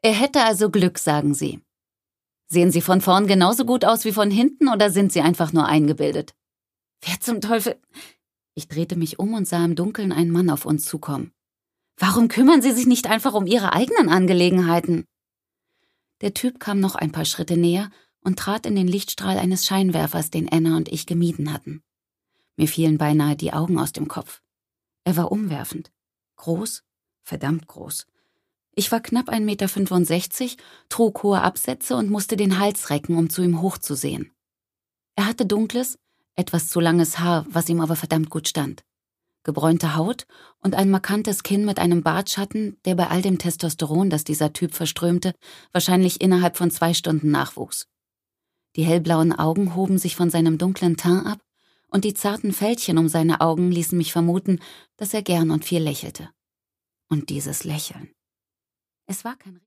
Er hätte also Glück, sagen Sie. Sehen Sie von vorn genauso gut aus wie von hinten oder sind Sie einfach nur eingebildet? Wer zum Teufel? Ich drehte mich um und sah im Dunkeln einen Mann auf uns zukommen. Warum kümmern Sie sich nicht einfach um Ihre eigenen Angelegenheiten? Der Typ kam noch ein paar Schritte näher und trat in den Lichtstrahl eines Scheinwerfers, den Anna und ich gemieden hatten. Mir fielen beinahe die Augen aus dem Kopf. Er war umwerfend. Groß, verdammt groß. Ich war knapp 1,65 Meter, trug hohe Absätze und musste den Hals recken, um zu ihm hochzusehen. Er hatte dunkles, etwas zu langes Haar, was ihm aber verdammt gut stand. Gebräunte Haut und ein markantes Kinn mit einem Bartschatten, der bei all dem Testosteron, das dieser Typ verströmte, wahrscheinlich innerhalb von 2 Stunden nachwuchs. Die hellblauen Augen hoben sich von seinem dunklen Teint ab und die zarten Fältchen um seine Augen ließen mich vermuten, dass er gern und viel lächelte. Und dieses Lächeln. Es war kein